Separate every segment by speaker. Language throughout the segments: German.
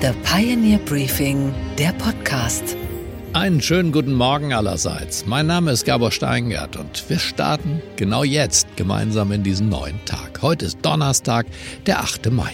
Speaker 1: The Pioneer Briefing, der Podcast.
Speaker 2: Einen schönen guten Morgen allerseits. Mein Name ist Gabor Steingart und wir starten genau jetzt gemeinsam in diesen neuen Tag. Heute ist Donnerstag, der 8. Mai.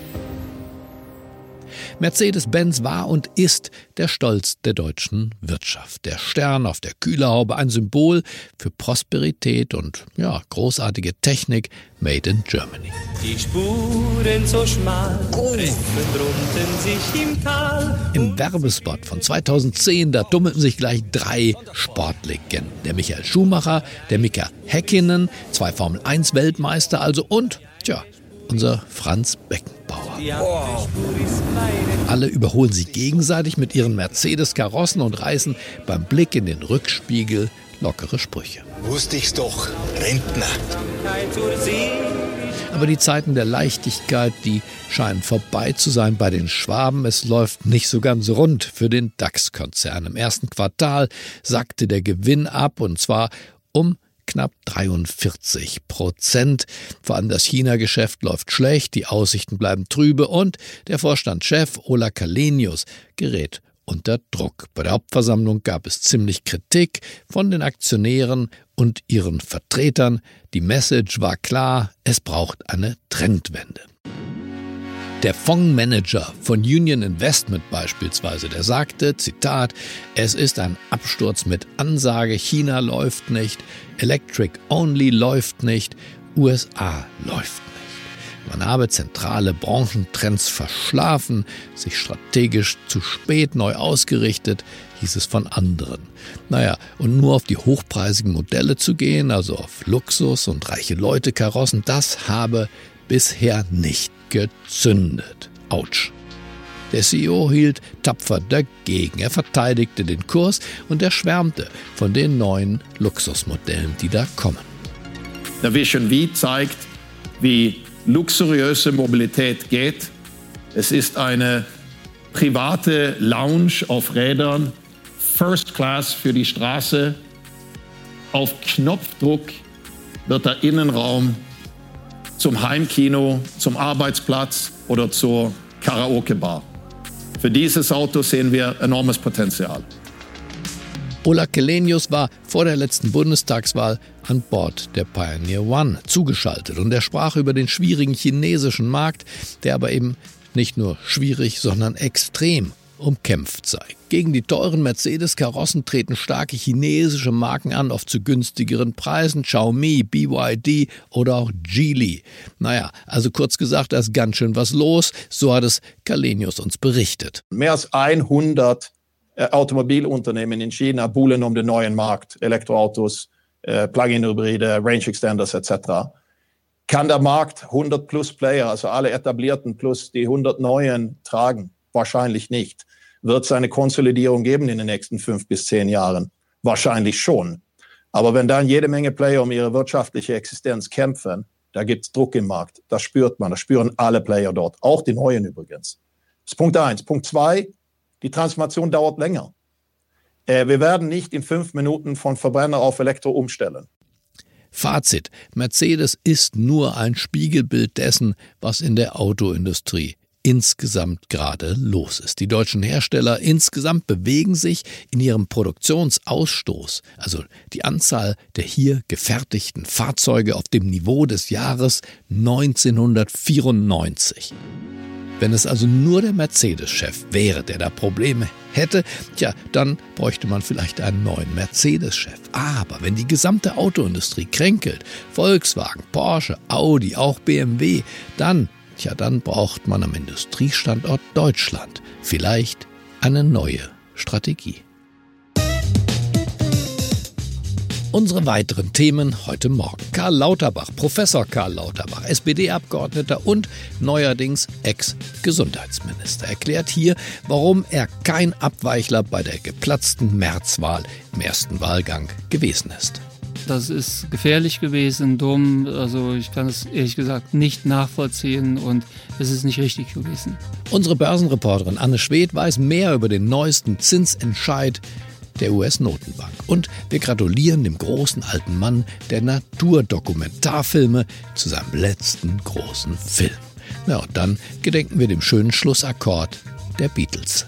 Speaker 2: Mercedes-Benz war und ist der Stolz der deutschen Wirtschaft. Der Stern auf der Kühlerhaube, ein Symbol für Prosperität und großartige Technik made in Germany.
Speaker 3: Die Spuren so schmal, treffen drunten sich im Tal.
Speaker 2: Im Werbespot von 2010, da tummelten sich gleich 3 Sportlegenden. Der Michael Schumacher, der Mika Häkkinen, 2 Formel-1-Weltmeister und unser Franz Beckenbauer. Alle überholen sich gegenseitig mit ihren Mercedes-Karossen und reißen beim Blick in den Rückspiegel lockere Sprüche.
Speaker 4: Wusste ich's doch, Rentner.
Speaker 2: Aber die Zeiten der Leichtigkeit, die scheinen vorbei zu sein bei den Schwaben. Es läuft nicht so ganz rund für den DAX-Konzern. Im ersten Quartal sackte der Gewinn ab, und zwar um knapp 43%. Vor allem das China-Geschäft läuft schlecht, die Aussichten bleiben trübe und der Vorstandschef Ola Källenius gerät unter Druck. Bei der Hauptversammlung gab es ziemlich Kritik von den Aktionären und ihren Vertretern. Die Message war klar, es braucht eine Trendwende. Der Fondsmanager von Union Investment beispielsweise, der sagte, Zitat, es ist ein Absturz mit Ansage, China läuft nicht, Electric Only läuft nicht, USA läuft nicht. Man habe zentrale Branchentrends verschlafen, sich strategisch zu spät neu ausgerichtet, hieß es von anderen. Und nur auf die hochpreisigen Modelle zu gehen, also auf Luxus und reiche Leute Karossen, das habe bisher nicht gezündet. Autsch. Der CEO hielt tapfer dagegen. Er verteidigte den Kurs und er schwärmte von den neuen Luxusmodellen, die da kommen.
Speaker 5: Der Vision V zeigt, wie luxuriöse Mobilität geht. Es ist eine private Lounge auf Rädern, First Class für die Straße. Auf Knopfdruck wird der Innenraum zum Heimkino, zum Arbeitsplatz oder zur Karaoke-Bar. Für dieses Auto sehen wir enormes Potenzial.
Speaker 2: Ola Källenius war vor der letzten Bundestagswahl an Bord der Pioneer One zugeschaltet und er sprach über den schwierigen chinesischen Markt, der aber eben nicht nur schwierig, sondern extrem umkämpft sei. Gegen die teuren Mercedes-Karossen treten starke chinesische Marken an, oft zu günstigeren Preisen, Xiaomi, BYD oder auch Geely. Also kurz gesagt, da ist ganz schön was los, so hat es Källenius uns berichtet.
Speaker 6: Mehr als 100 Automobilunternehmen in China buhlen um den neuen Markt, Elektroautos, Plug-in-Hybride, Range-Extenders etc. Kann der Markt 100 plus Player, also alle etablierten plus die 100 neuen, tragen? Wahrscheinlich nicht. Wird es eine Konsolidierung geben in den nächsten 5 bis 10 Jahren? Wahrscheinlich schon. Aber wenn dann jede Menge Player um ihre wirtschaftliche Existenz kämpfen, da gibt es Druck im Markt. Das spürt man, das spüren alle Player dort, auch die neuen übrigens. Das ist Punkt 1. Punkt 2, die Transformation dauert länger. Wir werden nicht in 5 Minuten von Verbrenner auf Elektro umstellen.
Speaker 2: Fazit: Mercedes ist nur ein Spiegelbild dessen, was in der Autoindustrie insgesamt gerade los ist. Die deutschen Hersteller insgesamt bewegen sich in ihrem Produktionsausstoß, also die Anzahl der hier gefertigten Fahrzeuge, auf dem Niveau des Jahres 1994. Wenn es also nur der Mercedes-Chef wäre, der da Probleme hätte, dann bräuchte man vielleicht einen neuen Mercedes-Chef. Aber wenn die gesamte Autoindustrie kränkelt, Volkswagen, Porsche, Audi, auch BMW, dann braucht man am Industriestandort Deutschland vielleicht eine neue Strategie. Unsere weiteren Themen heute Morgen. Karl Lauterbach, Professor Karl Lauterbach, SPD-Abgeordneter und neuerdings Ex-Gesundheitsminister, erklärt hier, warum er kein Abweichler bei der geplatzten Märzwahl im ersten Wahlgang gewesen ist.
Speaker 7: Das ist gefährlich gewesen, dumm, also ich kann es ehrlich gesagt nicht nachvollziehen und es ist nicht richtig gewesen.
Speaker 2: Unsere Börsenreporterin Anne Schwedt weiß mehr über den neuesten Zinsentscheid der US-Notenbank. Und wir gratulieren dem großen alten Mann der Naturdokumentarfilme zu seinem letzten großen Film. Und dann gedenken wir dem schönen Schlussakkord der Beatles.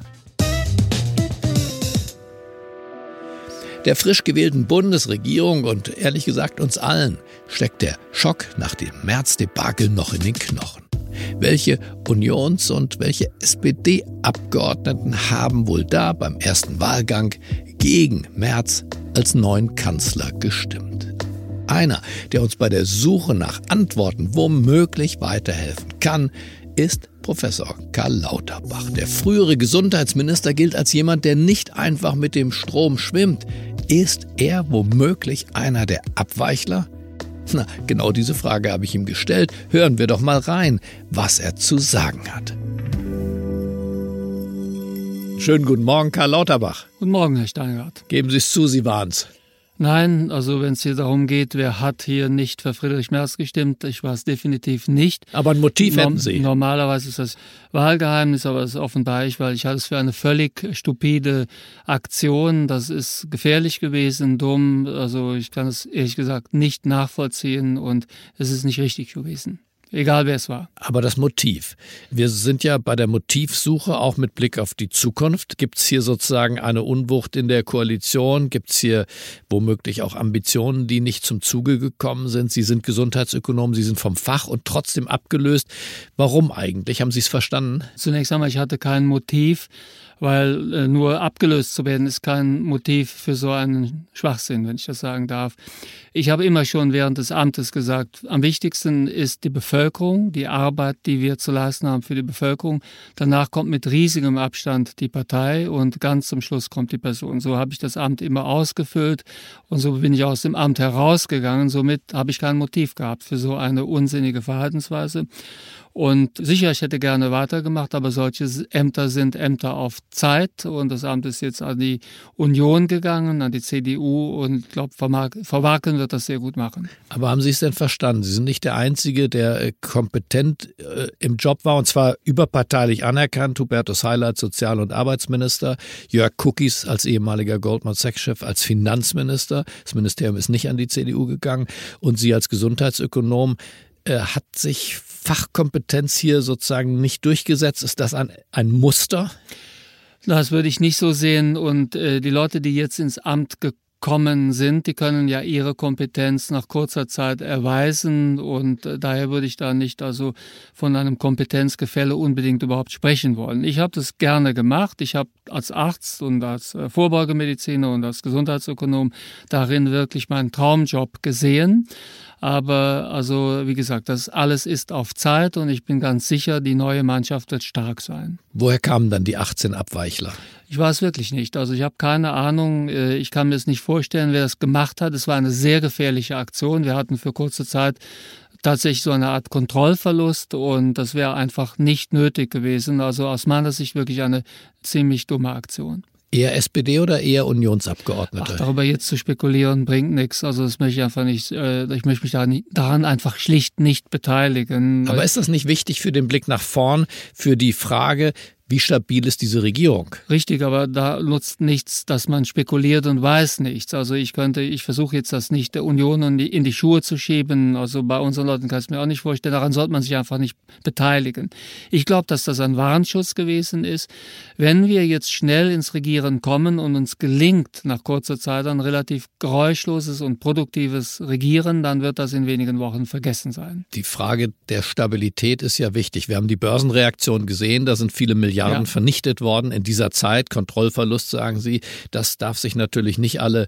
Speaker 2: Der frisch gewählten Bundesregierung und ehrlich gesagt uns allen steckt der Schock nach dem März-Debakel noch in den Knochen. Welche Unions- und welche SPD-Abgeordneten haben wohl da beim ersten Wahlgang gegen Merz als neuen Kanzler gestimmt? Einer, der uns bei der Suche nach Antworten womöglich weiterhelfen kann, ist Professor Karl Lauterbach. Der frühere Gesundheitsminister gilt als jemand, der nicht einfach mit dem Strom schwimmt. Ist er womöglich einer der Abweichler? Na, genau diese Frage habe ich ihm gestellt. Hören wir doch mal rein, was er zu sagen hat. Schönen guten Morgen, Karl Lauterbach.
Speaker 7: Guten Morgen, Herr Steingart.
Speaker 2: Geben Sie es zu, Sie waren's.
Speaker 7: Nein, also wenn es hier darum geht, wer hat hier nicht für Friedrich Merz gestimmt, ich war es definitiv nicht.
Speaker 2: Aber ein Motiv hätten Sie.
Speaker 7: Normalerweise ist das Wahlgeheimnis, aber das offenbar ich, weil ich halte es für eine völlig stupide Aktion. Das ist gefährlich gewesen, dumm. Also ich kann es ehrlich gesagt nicht nachvollziehen und es ist nicht richtig gewesen. Egal wer es war.
Speaker 2: Aber das Motiv. Wir sind ja bei der Motivsuche auch mit Blick auf die Zukunft. Gibt es hier sozusagen eine Unwucht in der Koalition? Gibt es hier womöglich auch Ambitionen, die nicht zum Zuge gekommen sind? Sie sind Gesundheitsökonom, Sie sind vom Fach und trotzdem abgelöst. Warum eigentlich? Haben Sie es verstanden?
Speaker 7: Zunächst einmal, ich hatte kein Motiv, weil nur abgelöst zu werden ist kein Motiv für so einen Schwachsinn, wenn ich das sagen darf. Ich habe immer schon während des Amtes gesagt, am wichtigsten ist die Bevölkerung, die Arbeit, die wir zu leisten haben für die Bevölkerung. Danach kommt mit riesigem Abstand die Partei und ganz zum Schluss kommt die Person. So habe ich das Amt immer ausgefüllt und so bin ich aus dem Amt herausgegangen. Somit habe ich kein Motiv gehabt für so eine unsinnige Verhaltensweise. Und sicher, ich hätte gerne weitergemacht, aber solche Ämter sind Ämter auf Zeit und das Amt ist jetzt an die Union gegangen, an die CDU und ich glaube, Frau Warken wird das sehr gut machen.
Speaker 2: Aber haben Sie es denn verstanden? Sie sind nicht der Einzige, der kompetent im Job war und zwar überparteilich anerkannt. Hubertus Heil als Sozial- und Arbeitsminister, Jörg Kukies als ehemaliger Goldman Sachs-Chef als Finanzminister. Das Ministerium ist nicht an die CDU gegangen und Sie als Gesundheitsökonom. Hat sich Fachkompetenz hier sozusagen nicht durchgesetzt? Ist das ein Muster?
Speaker 7: Das würde ich nicht so sehen. Und die Leute, die jetzt ins Amt gekommen sind, die können ja ihre Kompetenz nach kurzer Zeit erweisen. Und daher würde ich da nicht also von einem Kompetenzgefälle unbedingt überhaupt sprechen wollen. Ich habe das gerne gemacht. Ich habe als Arzt und als Vorbeugemediziner und als Gesundheitsökonom darin wirklich meinen Traumjob gesehen. Aber also wie gesagt, das alles ist auf Zeit und ich bin ganz sicher, die neue Mannschaft wird stark sein.
Speaker 2: Woher kamen dann die 18 Abweichler?
Speaker 7: Ich weiß wirklich nicht. Also ich habe keine Ahnung. Ich kann mir es nicht vorstellen, wer das gemacht hat. Es war eine sehr gefährliche Aktion. Wir hatten für kurze Zeit tatsächlich so eine Art Kontrollverlust und das wäre einfach nicht nötig gewesen. Also aus meiner Sicht wirklich eine ziemlich dumme Aktion.
Speaker 2: Eher SPD oder eher Unionsabgeordnete?
Speaker 7: Darüber jetzt zu spekulieren bringt nichts. Also das möchte ich einfach nicht. Ich möchte mich daran einfach schlicht nicht beteiligen.
Speaker 2: Aber ist das nicht wichtig für den Blick nach vorn, für die Frage, wie stabil ist diese Regierung?
Speaker 7: Richtig, aber da nutzt nichts, dass man spekuliert und weiß nichts. Also ich versuche jetzt das nicht der Union in die Schuhe zu schieben. Also bei unseren Leuten kann ich es mir auch nicht vorstellen. Daran sollte man sich einfach nicht beteiligen. Ich glaube, dass das ein Warnschuss gewesen ist. Wenn wir jetzt schnell ins Regieren kommen und uns gelingt, nach kurzer Zeit ein relativ geräuschloses und produktives Regieren, dann wird das in wenigen Wochen vergessen sein.
Speaker 2: Die Frage der Stabilität ist ja wichtig. Wir haben die Börsenreaktion gesehen, da sind viele Milliarden vernichtet worden in dieser Zeit. Kontrollverlust, sagen Sie, das darf sich natürlich nicht alle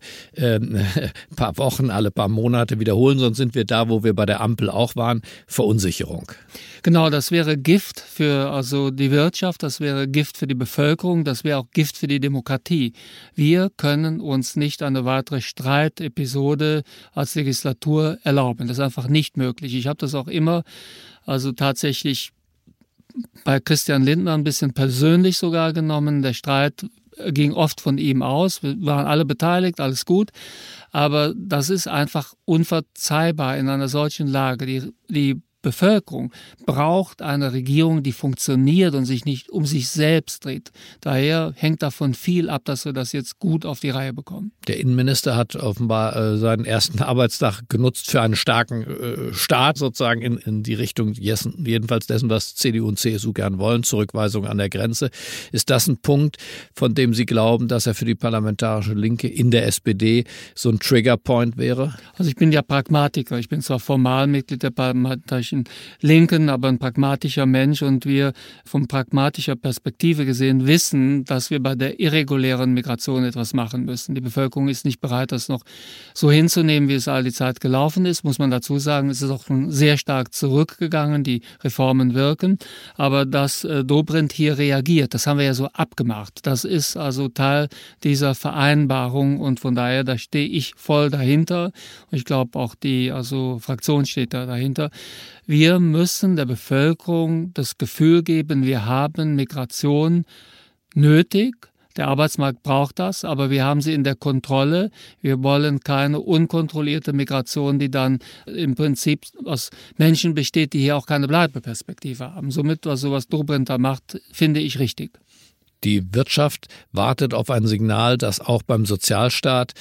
Speaker 2: paar Wochen, alle paar Monate wiederholen, sonst sind wir da, wo wir bei der Ampel auch waren, Verunsicherung.
Speaker 7: Genau, das wäre Gift für also die Wirtschaft, das wäre Gift für die Bevölkerung, das wäre auch Gift für die Demokratie. Wir können uns nicht eine weitere Streitepisode als Legislatur erlauben. Das ist einfach nicht möglich. Ich habe das auch immer also tatsächlich bei Christian Lindner ein bisschen persönlich sogar genommen. Der Streit ging oft von ihm aus. Wir waren alle beteiligt, alles gut. Aber das ist einfach unverzeihbar in einer solchen Lage. Die Bevölkerung braucht eine Regierung, die funktioniert und sich nicht um sich selbst dreht. Daher hängt davon viel ab, dass wir das jetzt gut auf die Reihe bekommen.
Speaker 2: Der Innenminister hat offenbar seinen ersten Arbeitstag genutzt für einen starken Staat, sozusagen in die Richtung jedenfalls dessen, was CDU und CSU gern wollen, Zurückweisung an der Grenze. Ist das ein Punkt, von dem Sie glauben, dass er für die parlamentarische Linke in der SPD so ein Triggerpoint wäre?
Speaker 7: Also ich bin ja Pragmatiker. Ich bin zwar formal Mitglied der parlamentarischen Linken, aber ein pragmatischer Mensch, und wir von pragmatischer Perspektive gesehen wissen, dass wir bei der irregulären Migration etwas machen müssen. Die Bevölkerung ist nicht bereit, das noch so hinzunehmen, wie es all die Zeit gelaufen ist, muss man dazu sagen. Es ist auch schon sehr stark zurückgegangen, die Reformen wirken, aber dass Dobrindt hier reagiert, das haben wir ja so abgemacht. Das ist also Teil dieser Vereinbarung, und von daher, da stehe ich voll dahinter. Und ich glaube auch die Fraktion steht da dahinter. Wir müssen der Bevölkerung das Gefühl geben, wir haben Migration nötig. Der Arbeitsmarkt braucht das, aber wir haben sie in der Kontrolle. Wir wollen keine unkontrollierte Migration, die dann im Prinzip aus Menschen besteht, die hier auch keine Bleibeperspektive haben. Somit, was Dobrindt da macht, finde ich richtig.
Speaker 2: Die Wirtschaft wartet auf ein Signal, dass auch beim Sozialstaat,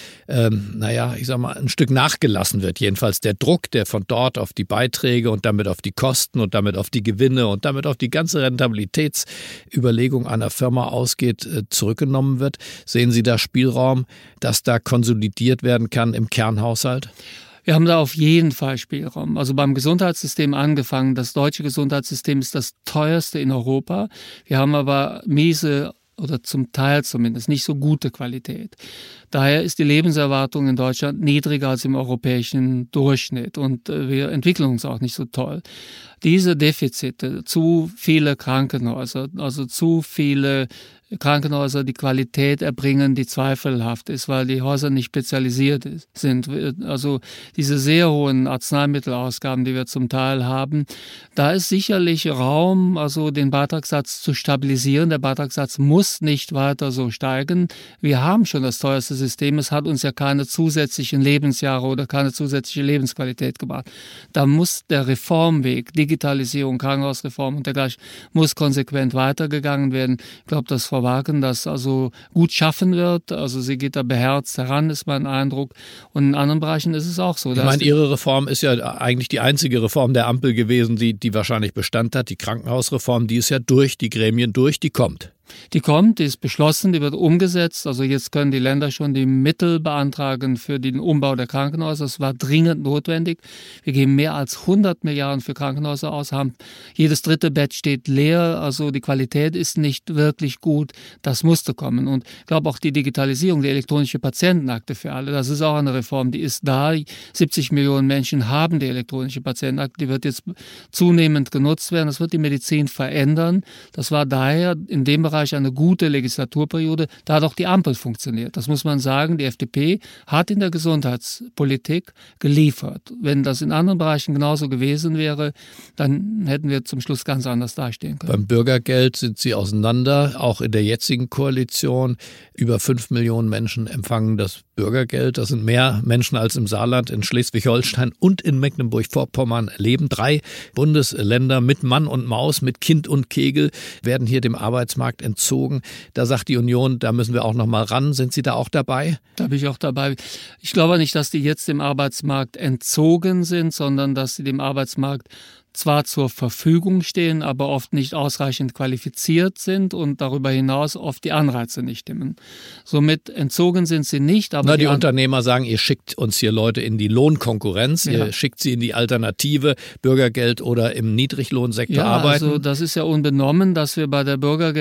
Speaker 2: ein Stück nachgelassen wird. Jedenfalls der Druck, der von dort auf die Beiträge und damit auf die Kosten und damit auf die Gewinne und damit auf die ganze Rentabilitätsüberlegung einer Firma ausgeht, zurückgenommen wird. Sehen Sie da Spielraum, dass da konsolidiert werden kann im Kernhaushalt?
Speaker 7: Wir haben da auf jeden Fall Spielraum. Also beim Gesundheitssystem angefangen. Das deutsche Gesundheitssystem ist das teuerste in Europa. Wir haben aber miese oder zum Teil zumindest nicht so gute Qualität. Daher ist die Lebenserwartung in Deutschland niedriger als im europäischen Durchschnitt, und wir entwickeln uns auch nicht so toll. Diese Defizite, zu viele Krankenhäuser, also zu viele Krankenhäuser, die Qualität erbringen, die zweifelhaft ist, weil die Häuser nicht spezialisiert sind. Also diese sehr hohen Arzneimittelausgaben, die wir zum Teil haben, da ist sicherlich Raum, den Beitragssatz zu stabilisieren. Der Beitragssatz muss nicht weiter so steigen. Wir haben schon das teuerste System. Es hat uns ja keine zusätzlichen Lebensjahre oder keine zusätzliche Lebensqualität gebracht. Da muss der Reformweg, Digitalisierung, Krankenhausreform und dergleichen, muss konsequent weitergegangen werden. Ich glaube, dass Frau Wagen das gut schaffen wird. Also sie geht da beherzt heran, ist mein Eindruck. Und in anderen Bereichen ist es auch so.
Speaker 2: Ich meine, Ihre Reform ist ja eigentlich die einzige Reform der Ampel gewesen, die wahrscheinlich Bestand hat. Die Krankenhausreform, die ist ja durch die Gremien die kommt.
Speaker 7: Die kommt, die ist beschlossen, die wird umgesetzt. Also jetzt können die Länder schon die Mittel beantragen für den Umbau der Krankenhäuser. Das war dringend notwendig. Wir geben mehr als 100 Milliarden für Krankenhäuser aus. Jedes dritte Bett steht leer. Also die Qualität ist nicht wirklich gut. Das musste kommen. Und ich glaube auch die Digitalisierung, die elektronische Patientenakte für alle, das ist auch eine Reform. Die ist da. 70 Millionen Menschen haben die elektronische Patientenakte. Die wird jetzt zunehmend genutzt werden. Das wird die Medizin verändern. Das war daher in dem Bereich eine gute Legislaturperiode. Da hat auch die Ampel funktioniert. Das muss man sagen. Die FDP hat in der Gesundheitspolitik geliefert. Wenn das in anderen Bereichen genauso gewesen wäre, dann hätten wir zum Schluss ganz anders dastehen können.
Speaker 2: Beim Bürgergeld sind Sie auseinander. Auch in der jetzigen Koalition über 5 Millionen Menschen empfangen das Bürgergeld. Das sind mehr Menschen als im Saarland, in Schleswig-Holstein und in Mecklenburg-Vorpommern leben. 3 Bundesländer mit Mann und Maus, mit Kind und Kegel werden hier dem Arbeitsmarkt entzogen. Da sagt die Union, da müssen wir auch noch mal ran. Sind Sie da auch dabei?
Speaker 7: Da bin ich auch dabei. Ich glaube nicht, dass die jetzt dem Arbeitsmarkt entzogen sind, sondern dass sie dem Arbeitsmarkt zwar zur Verfügung stehen, aber oft nicht ausreichend qualifiziert sind und darüber hinaus oft die Anreize nicht stimmen. Somit entzogen sind sie nicht. Aber
Speaker 2: die Unternehmer sagen, ihr schickt uns hier Leute in die Lohnkonkurrenz, ihr schickt sie in die Alternative, Bürgergeld oder im Niedriglohnsektor arbeiten.
Speaker 7: Also das ist ja unbenommen, dass wir bei der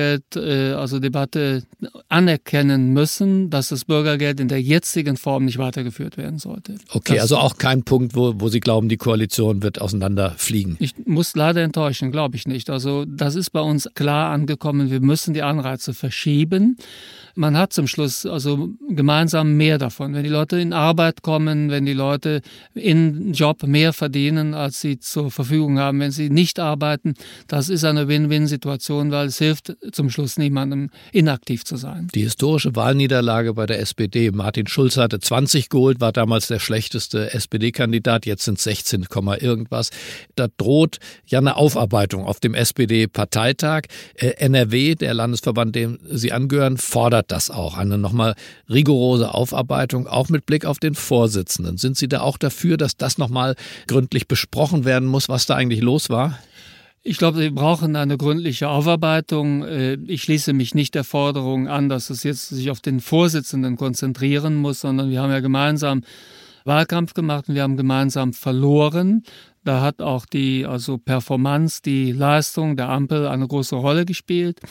Speaker 7: Bürgergeld-Debatte anerkennen müssen, dass das Bürgergeld in der jetzigen Form nicht weitergeführt werden sollte.
Speaker 2: Okay, also auch kein Punkt, wo Sie glauben, die Koalition wird auseinanderfliegen.
Speaker 7: Ich muss leider enttäuschen, glaube ich nicht. Also das ist bei uns klar angekommen, wir müssen die Anreize verschieben. man hat zum Schluss also gemeinsam mehr davon. Wenn die Leute in Arbeit kommen, wenn die Leute in Job mehr verdienen, als sie zur Verfügung haben, wenn sie nicht arbeiten, das ist eine Win-Win-Situation, weil es hilft zum Schluss niemandem, inaktiv zu sein.
Speaker 2: Die historische Wahlniederlage bei der SPD. Martin Schulz hatte 20 geholt, war damals der schlechteste SPD-Kandidat, jetzt sind es 16, irgendwas. Da droht ja eine Aufarbeitung auf dem SPD-Parteitag. NRW, der Landesverband, dem Sie angehören, fordert das auch. Eine nochmal rigorose Aufarbeitung, auch mit Blick auf den Vorsitzenden. Sind Sie da auch dafür, dass das nochmal gründlich besprochen werden muss, was da eigentlich los war?
Speaker 7: Ich glaube, wir brauchen eine gründliche Aufarbeitung. Ich schließe mich nicht der Forderung an, dass es jetzt sich auf den Vorsitzenden konzentrieren muss, sondern wir haben ja gemeinsam Wahlkampf gemacht und wir haben gemeinsam verloren. Da hat auch die Performance, die Leistung der Ampel eine große Rolle gespielt.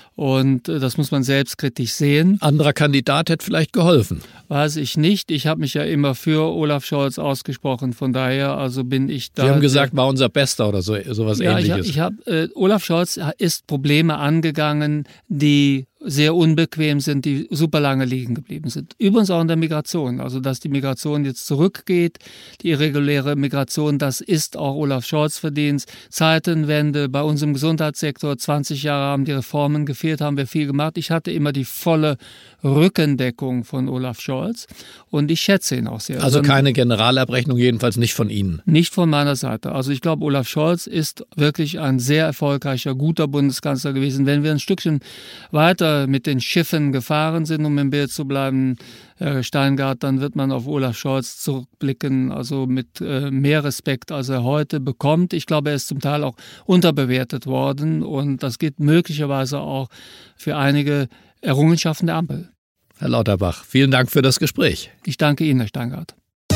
Speaker 7: Und das muss man selbstkritisch sehen.
Speaker 2: Anderer Kandidat hätte vielleicht geholfen.
Speaker 7: Weiß ich nicht. Ich habe mich ja immer für Olaf Scholz ausgesprochen. Von daher bin ich da.
Speaker 2: Sie haben gesagt, war unser Bester oder sowas Ähnliches.
Speaker 7: Olaf Scholz ist Probleme angegangen, die sehr unbequem sind, die super lange liegen geblieben sind. Übrigens auch in der Migration. Also, dass die Migration jetzt zurückgeht, die irreguläre Migration, das ist auch Olaf Scholz Verdienst. Zeitenwende bei uns im Gesundheitssektor, 20 Jahre haben die Reformen gefehlt, haben wir viel gemacht. Ich hatte immer die volle Rückendeckung von Olaf Scholz und ich schätze ihn auch sehr.
Speaker 2: Also keine Generalabrechnung, jedenfalls nicht von Ihnen?
Speaker 7: Nicht von meiner Seite. Also ich glaube, Olaf Scholz ist wirklich ein sehr erfolgreicher, guter Bundeskanzler gewesen. Wenn wir ein Stückchen weiter mit den Schiffen gefahren sind, um im Bild zu bleiben, Herr Steingart, dann wird man auf Olaf Scholz zurückblicken, also mit mehr Respekt, als er heute bekommt. Ich glaube, er ist zum Teil auch unterbewertet worden und das gilt möglicherweise auch für einige Errungenschaften der Ampel.
Speaker 2: Herr Lauterbach, vielen Dank für das Gespräch.
Speaker 7: Ich danke Ihnen, Herr Steingart.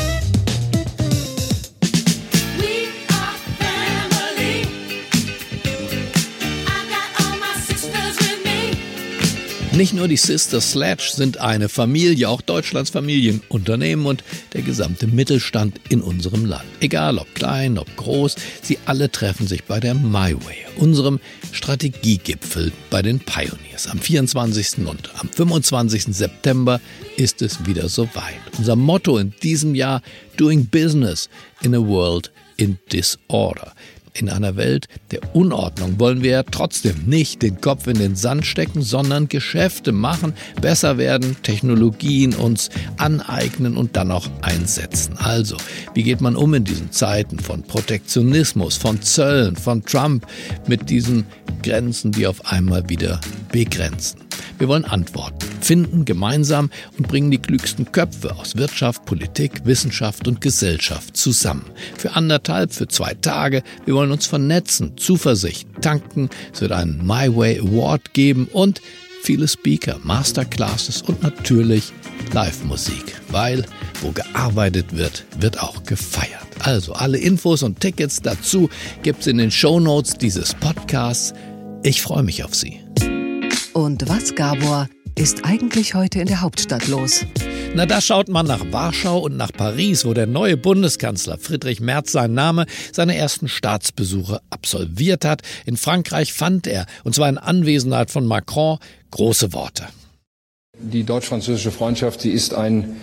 Speaker 2: Nicht nur die Sisters Sledge sind eine Familie, auch Deutschlands Familienunternehmen und der gesamte Mittelstand in unserem Land. Egal ob klein, ob groß, sie alle treffen sich bei der MyWay, unserem Strategiegipfel bei den Pioneers. Am 24. und am 25. September ist es wieder soweit. Unser Motto in diesem Jahr: Doing Business in a World in Disorder. In einer Welt der Unordnung wollen wir ja trotzdem nicht den Kopf in den Sand stecken, sondern Geschäfte machen, besser werden, Technologien uns aneignen und dann auch einsetzen. Also, wie geht man um in diesen Zeiten von Protektionismus, von Zöllen, von Trump, mit diesen Grenzen, die auf einmal wieder begrenzen? Wir wollen Antworten finden, gemeinsam, und bringen die klügsten Köpfe aus Wirtschaft, Politik, Wissenschaft und Gesellschaft zusammen. Für 2 Tage. Wir wollen uns vernetzen, Zuversicht tanken. Es wird einen MyWay Award geben und viele Speaker, Masterclasses und natürlich Live-Musik. Weil, wo gearbeitet wird, wird auch gefeiert. Also alle Infos und Tickets dazu gibt's in den Shownotes dieses Podcasts. Ich freue mich auf Sie.
Speaker 1: Und was, Gabor, ist eigentlich heute in der Hauptstadt los?
Speaker 2: Na, da schaut man nach Warschau und nach Paris, wo der neue Bundeskanzler Friedrich Merz seine ersten Staatsbesuche absolviert hat. In Frankreich fand er, und zwar in Anwesenheit von Macron, große Worte.
Speaker 8: Die deutsch-französische Freundschaft, sie ist ein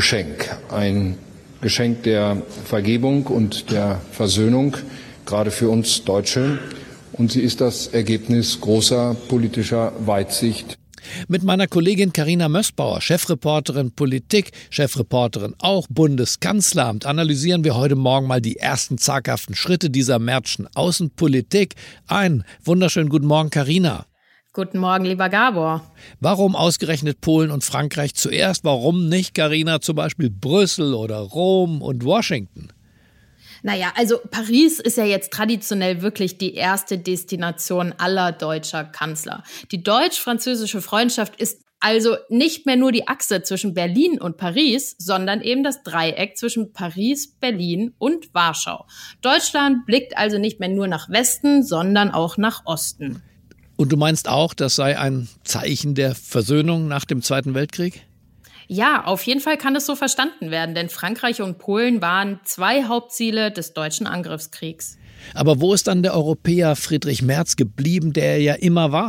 Speaker 8: Geschenk der Vergebung und der Versöhnung, gerade für uns Deutsche. Und sie ist das Ergebnis großer politischer Weitsicht.
Speaker 2: Mit meiner Kollegin Carina Mössbauer, Chefreporterin Politik, Chefreporterin auch Bundeskanzleramt, analysieren wir heute Morgen mal die ersten zaghaften Schritte dieser Märzschen Außenpolitik. Einen wunderschönen guten Morgen, Carina.
Speaker 9: Guten Morgen, lieber Gabor.
Speaker 2: Warum ausgerechnet Polen und Frankreich zuerst? Warum nicht, Carina, zum Beispiel Brüssel oder Rom und Washington?
Speaker 9: Naja, also Paris ist ja jetzt traditionell wirklich die erste Destination aller deutscher Kanzler. Die deutsch-französische Freundschaft ist also nicht mehr nur die Achse zwischen Berlin und Paris, sondern eben das Dreieck zwischen Paris, Berlin und Warschau. Deutschland blickt also nicht mehr nur nach Westen, sondern auch nach Osten.
Speaker 2: Und du meinst auch, das sei ein Zeichen der Versöhnung nach dem Zweiten Weltkrieg?
Speaker 9: Ja, auf jeden Fall kann es so verstanden werden, denn Frankreich und Polen waren 2 Hauptziele des deutschen Angriffskriegs.
Speaker 2: Aber wo ist dann der Europäer Friedrich Merz geblieben, der er ja immer war?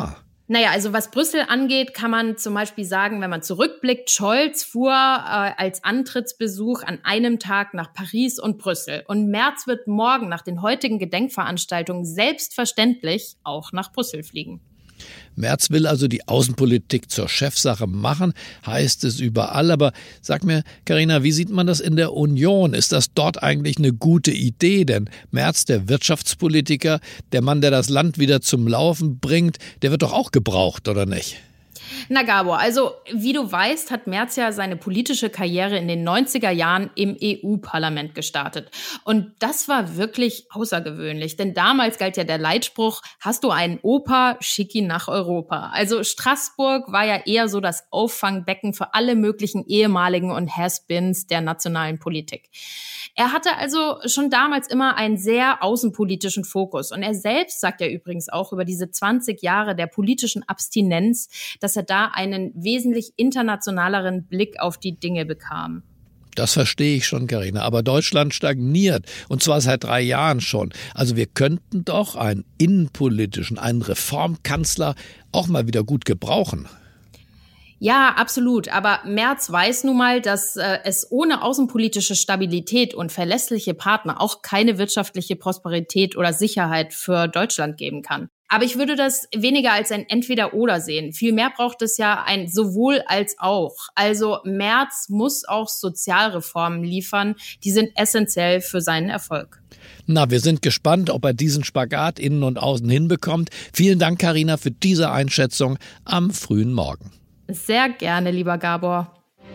Speaker 9: Naja, also was Brüssel angeht, kann man zum Beispiel sagen, wenn man zurückblickt, Scholz fuhr als Antrittsbesuch an einem Tag nach Paris und Brüssel. Und Merz wird morgen nach den heutigen Gedenkveranstaltungen selbstverständlich auch nach Brüssel fliegen.
Speaker 2: Merz will also die Außenpolitik zur Chefsache machen, heißt es überall. Aber sag mir, Carina, wie sieht man das in der Union? Ist das dort eigentlich eine gute Idee? Denn Merz, der Wirtschaftspolitiker, der Mann, der das Land wieder zum Laufen bringt, der wird doch auch gebraucht, oder nicht?
Speaker 9: Na Gabor, also wie du weißt, hat Merz ja seine politische Karriere in den 90er Jahren im EU-Parlament gestartet. Und das war wirklich außergewöhnlich, denn damals galt ja der Leitspruch, hast du einen Opa, schick ihn nach Europa. Also Straßburg war ja eher so das Auffangbecken für alle möglichen ehemaligen und Has-Beens der nationalen Politik. Er hatte also schon damals immer einen sehr außenpolitischen Fokus. Und er selbst sagt ja übrigens auch über diese 20 Jahre der politischen Abstinenz, dass er da einen wesentlich internationaleren Blick auf die Dinge bekam.
Speaker 2: Das verstehe ich schon, Carina. Aber Deutschland stagniert. Und zwar seit 3 Jahren schon. Also wir könnten doch einen innenpolitischen, einen Reformkanzler auch mal wieder gut gebrauchen.
Speaker 9: Ja, absolut. Aber Merz weiß nun mal, dass es ohne außenpolitische Stabilität und verlässliche Partner auch keine wirtschaftliche Prosperität oder Sicherheit für Deutschland geben kann. Aber ich würde das weniger als ein Entweder-Oder sehen. Vielmehr braucht es ja ein sowohl als auch. Also Merz muss auch Sozialreformen liefern. Die sind essentiell für seinen Erfolg.
Speaker 2: Na, wir sind gespannt, ob er diesen Spagat innen und außen hinbekommt. Vielen Dank, Carina, für diese Einschätzung am frühen Morgen.
Speaker 9: Sehr gerne, lieber Gabor.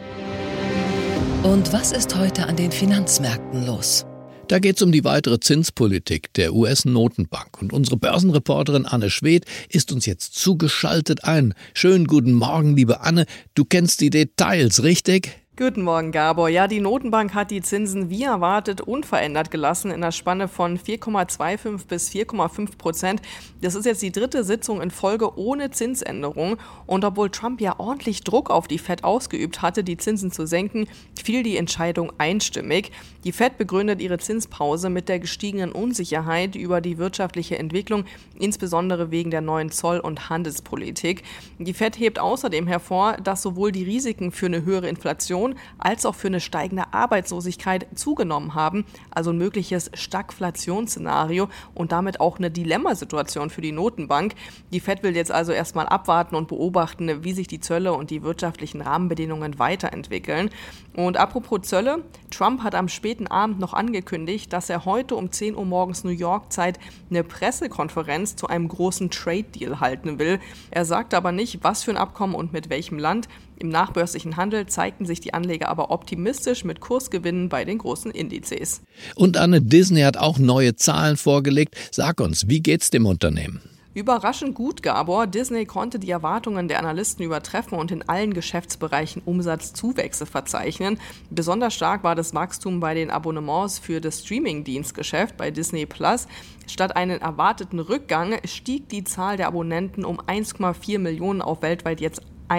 Speaker 1: Und was ist heute an den Finanzmärkten los?
Speaker 2: Da geht es um die weitere Zinspolitik der US-Notenbank. Und unsere Börsenreporterin Anne Schwedt ist uns jetzt zugeschaltet. Einen schönen guten Morgen, liebe Anne. Du kennst die Details, richtig?
Speaker 10: Guten Morgen, Gabor. Ja, die Notenbank hat die Zinsen wie erwartet unverändert gelassen in der Spanne von 4,25 bis 4,5%. Das ist jetzt die 3. Sitzung in Folge ohne Zinsänderung. Und obwohl Trump ja ordentlich Druck auf die Fed ausgeübt hatte, die Zinsen zu senken, fiel die Entscheidung einstimmig. Die Fed begründet ihre Zinspause mit der gestiegenen Unsicherheit über die wirtschaftliche Entwicklung, insbesondere wegen der neuen Zoll- und Handelspolitik. Die Fed hebt außerdem hervor, dass sowohl die Risiken für eine höhere Inflation als auch für eine steigende Arbeitslosigkeit zugenommen haben, also ein mögliches Stagflationsszenario und damit auch eine Dilemmasituation für die Notenbank. Die Fed will jetzt also erstmal abwarten und beobachten, wie sich die Zölle und die wirtschaftlichen Rahmenbedingungen weiterentwickeln. Und apropos Zölle, Trump hat am späten Abend noch angekündigt, dass er heute um 10 Uhr morgens New York-Zeit eine Pressekonferenz zu einem großen Trade-Deal halten will. Er sagt aber nicht, was für ein Abkommen und mit welchem Land. Im nachbörslichen Handel zeigten sich die Anleger aber optimistisch mit Kursgewinnen bei den großen Indizes.
Speaker 2: Und Anne, Disney hat auch neue Zahlen vorgelegt. Sag uns, wie geht's dem Unternehmen?
Speaker 10: Überraschend gut, Gabor. Disney konnte die Erwartungen der Analysten übertreffen und in allen Geschäftsbereichen Umsatzzuwächse verzeichnen. Besonders stark war das Wachstum bei den Abonnements für das Streaming-Dienstgeschäft bei Disney Plus. Statt einen erwarteten Rückgang stieg die Zahl der Abonnenten um 1,4 Millionen auf weltweit jetzt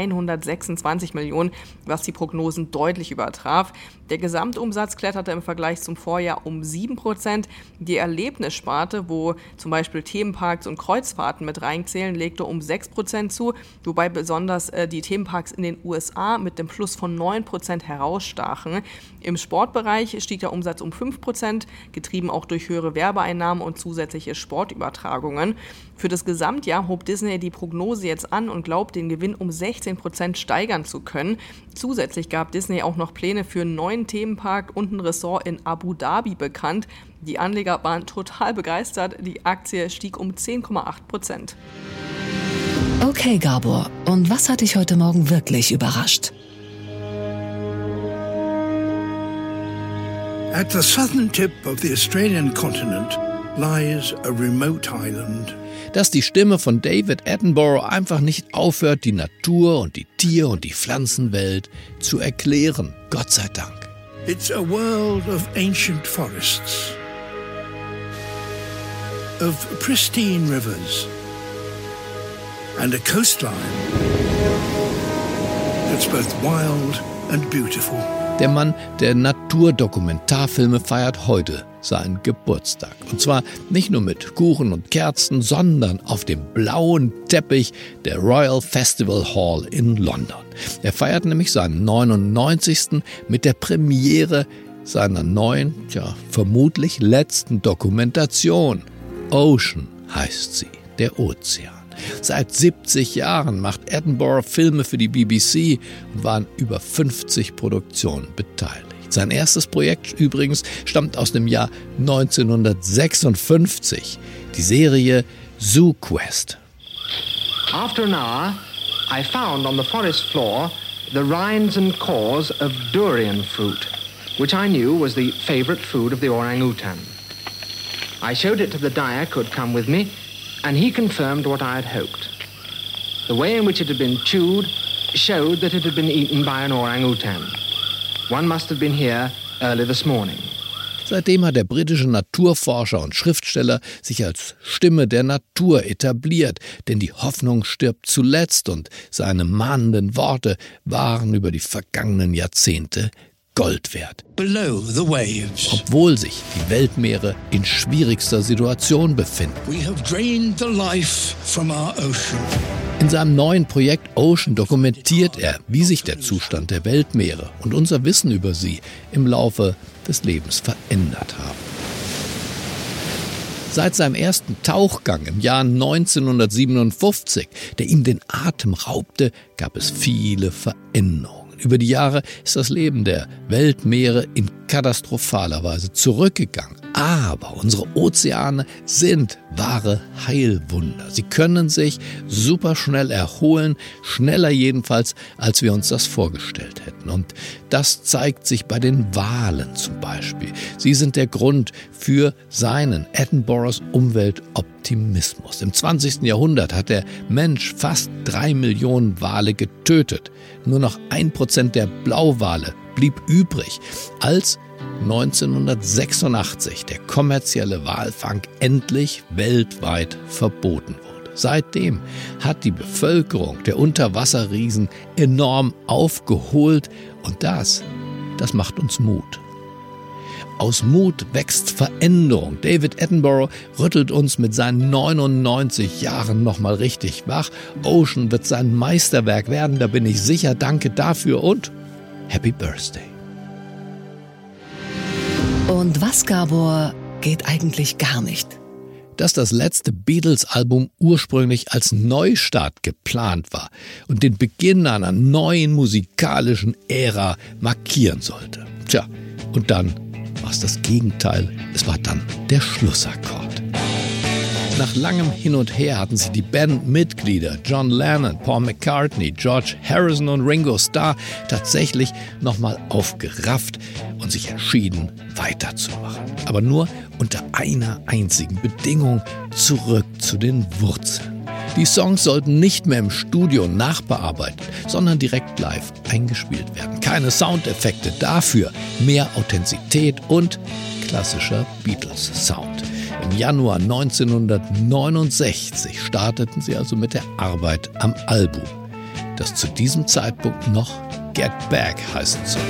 Speaker 10: 126 Millionen, was die Prognosen deutlich übertraf. Der Gesamtumsatz kletterte im Vergleich zum Vorjahr um 7%. Die Erlebnissparte, wo zum Beispiel Themenparks und Kreuzfahrten mit reinzählen, legte um 6% zu, wobei besonders die Themenparks in den USA mit dem Plus von 9% herausstachen. Im Sportbereich stieg der Umsatz um 5%, getrieben auch durch höhere Werbeeinnahmen und zusätzliche Sportübertragungen. Für das Gesamtjahr hob Disney die Prognose jetzt an und glaubt, den Gewinn um 16% steigern zu können. Zusätzlich gab Disney auch noch Pläne für einen neuen Themenpark und ein Ressort in Abu Dhabi bekannt. Die Anleger waren total begeistert. Die Aktie stieg um 10,8%.
Speaker 1: Okay, Gabor. Und was hat dich heute Morgen wirklich überrascht?
Speaker 11: At the southern tip of the Australian continent lies a remote island.
Speaker 2: Dass die Stimme von David Attenborough einfach nicht aufhört, die Natur und die Tier- und die Pflanzenwelt zu erklären. Gott sei Dank.
Speaker 11: It's a world of ancient forests, of pristine rivers, and a coastline that's both wild and beautiful.
Speaker 2: Der Mann der Naturdokumentarfilme feiert heute seinen Geburtstag. Und zwar nicht nur mit Kuchen und Kerzen, sondern auf dem blauen Teppich der Royal Festival Hall in London. Er feiert nämlich seinen 99. mit der Premiere seiner neuen, vermutlich letzten Dokumentation. Ocean heißt sie, der Ozean. Seit 70 Jahren macht Attenborough Filme für die BBC und war an über 50 Produktionen beteiligt. Sein erstes Projekt übrigens stammt aus dem Jahr 1956, die Serie Zoo Quest.
Speaker 12: After an hour, I found on the forest floor the rinds and cores of durian fruit, which I knew was the favorite food of the orangutan. I showed it to the Dyak who had come with me, and he confirmed what I had hoped. The way in which it had been chewed showed that it had been eaten by an orangutan. One must have been here early this morning.
Speaker 2: Seitdem hat der britische Naturforscher und Schriftsteller sich als Stimme der Natur etabliert, denn die Hoffnung stirbt zuletzt und seine mahnenden Worte waren über die vergangenen Jahrzehnte Gold wert.
Speaker 11: Below the waves.
Speaker 2: Obwohl sich die Weltmeere in schwierigster Situation befinden.
Speaker 11: We have drained the life from our ocean.
Speaker 2: In seinem neuen Projekt Ocean dokumentiert er, wie sich der Zustand der Weltmeere und unser Wissen über sie im Laufe des Lebens verändert haben. Seit seinem ersten Tauchgang im Jahr 1957, der ihm den Atem raubte, gab es viele Veränderungen. Über die Jahre ist das Leben der Weltmeere in katastrophaler Weise zurückgegangen. Aber unsere Ozeane sind wahre Heilwunder. Sie können sich superschnell erholen, schneller jedenfalls, als wir uns das vorgestellt hätten. Und das zeigt sich bei den Walen zum Beispiel. Sie sind der Grund für seinen Attenboroughs Umweltoptimismus. Im 20. Jahrhundert hat der Mensch fast 3 Millionen Wale getötet. Nur noch 1% der Blauwale blieb übrig, als 1986 der kommerzielle Walfang endlich weltweit verboten wurde. Seitdem hat die Bevölkerung der Unterwasserriesen enorm aufgeholt und das macht uns Mut. Aus Mut wächst Veränderung. David Attenborough rüttelt uns mit seinen 99 Jahren nochmal richtig wach. Ocean wird sein Meisterwerk werden, da bin ich sicher. Danke dafür und Happy Birthday.
Speaker 1: Und was, Gabor, geht eigentlich gar nicht?
Speaker 2: Dass das letzte Beatles-Album ursprünglich als Neustart geplant war und den Beginn einer neuen musikalischen Ära markieren sollte. Tja, und dann war es das Gegenteil. Es war dann der Schlussakkord. Nach langem Hin und Her hatten sich die Bandmitglieder John Lennon, Paul McCartney, George Harrison und Ringo Starr tatsächlich nochmal aufgerafft und sich entschieden, weiterzumachen. Aber nur unter einer einzigen Bedingung: zurück zu den Wurzeln. Die Songs sollten nicht mehr im Studio nachbearbeitet, sondern direkt live eingespielt werden. Keine Soundeffekte, dafür mehr Authentizität und klassischer Beatles-Sound. Im Januar 1969 starteten sie also mit der Arbeit am Album, das zu diesem Zeitpunkt noch Get Back heißen sollte.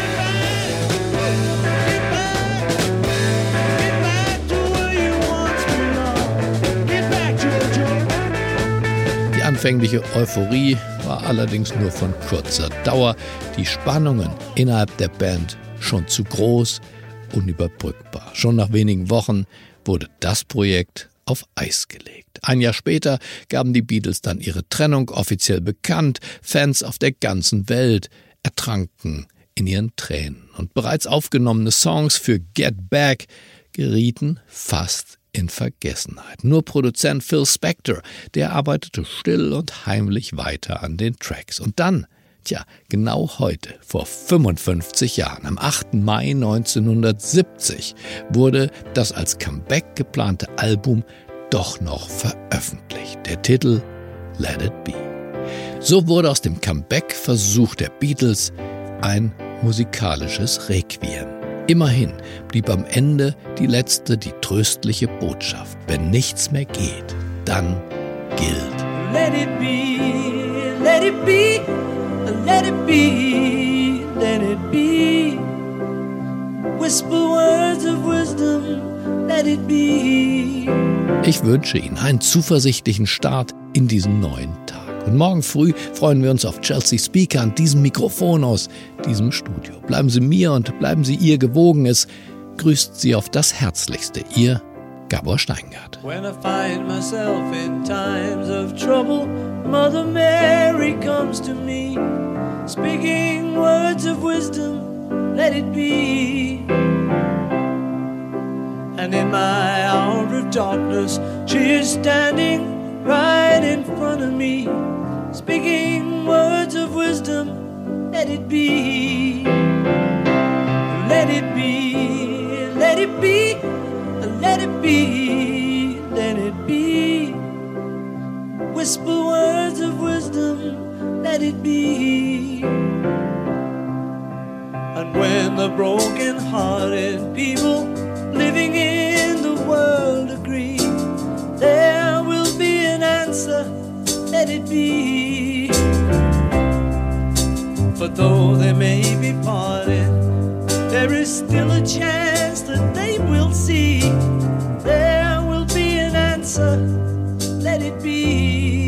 Speaker 2: Die anfängliche Euphorie war allerdings nur von kurzer Dauer. Die Spannungen innerhalb der Band schon zu groß, unüberbrückbar. Schon nach wenigen Wochen wurde das Projekt auf Eis gelegt. Ein Jahr später gaben die Beatles dann ihre Trennung offiziell bekannt. Fans auf der ganzen Welt ertranken in ihren Tränen. Und bereits aufgenommene Songs für Get Back gerieten fast in Vergessenheit. Nur Produzent Phil Spector, der arbeitete still und heimlich weiter an den Tracks. Und dann, genau heute, vor 55 Jahren, am 8. Mai 1970, wurde das als Comeback geplante Album doch noch veröffentlicht. Der Titel Let It Be. So wurde aus dem Comeback-Versuch der Beatles ein musikalisches Requiem. Immerhin blieb am Ende die letzte, die tröstliche Botschaft: wenn nichts mehr geht, dann gilt.
Speaker 3: Let it be, let it be, let it be, let let it be. Whisper words of wisdom, let it be.
Speaker 2: Ich wünsche Ihnen einen zuversichtlichen Start in diesen neuen Tag. Und morgen früh freuen wir uns auf Chelsea Speaker an diesem Mikrofon aus diesem Studio. Bleiben Sie mir und bleiben Sie ihr gewogen. Es grüßt Sie auf das Herzlichste. Ihr Gabor Steingart.
Speaker 3: When I find myself in times of trouble, Mother Mary comes to me, speaking words of wisdom, let it be. And in my hour of darkness, she is standing right in front of me, speaking words of wisdom, let it be. Let it be, let it be, let it be, let it be. Whisper words of wisdom, let it be. And when the broken-hearted people living in the world agree, there will be an answer, let it be. But though they may be parted, there is still a chance that they will see. There will be an answer, let it be.